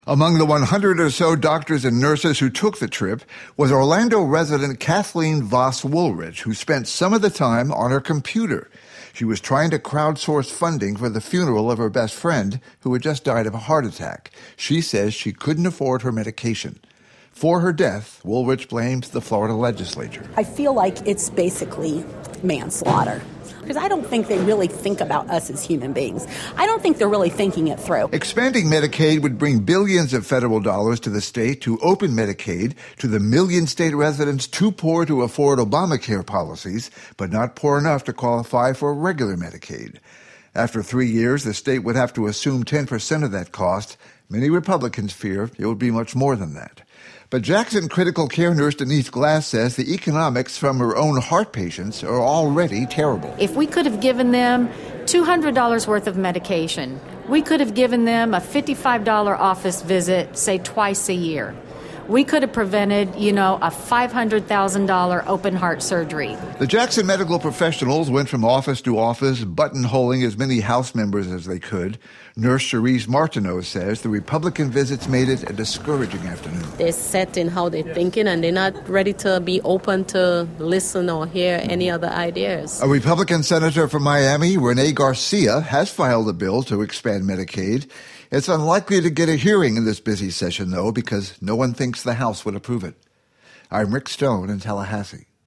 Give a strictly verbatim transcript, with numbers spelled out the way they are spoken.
Among the one hundred or so doctors and nurses who took the trip was Orlando resident Kathleen Voss Woolrich, who spent some of the time on her computer. She was trying to crowdsource funding for the funeral of her best friend, who had just died of a heart attack. She says she couldn't afford her medication. For her death, Woolrich blames the Florida legislature. I feel like it's basically manslaughter, because I don't think they really think about us as human beings. I don't think they're really thinking it through. Expanding Medicaid would bring billions of federal dollars to the state to open Medicaid to the million state residents too poor to afford Obamacare policies, but not poor enough to qualify for regular Medicaid. After three years, the state would have to assume ten percent of that cost. Many Republicans fear it would be much more than that. But Jackson critical care nurse Denise Glass says the economics from her own heart patients are already terrible. If we could have given them two hundred dollars worth of medication, we could have given them a fifty-five dollars office visit, say twice a year. We could have prevented, you know, a five hundred thousand dollars open heart surgery. The Jackson medical professionals went from office to office, buttonholing as many House members as they could. Nurse Cherise Martineau says the Republican visits made it a discouraging afternoon. They're set in how they're thinking, and they're not ready to be open to listen or hear any other ideas. A Republican senator from Miami, Rene Garcia, has filed a bill to expand Medicaid. It's unlikely to get a hearing in this busy session, though, because no one thinks the House would approve it. I'm Rick Stone in Tallahassee.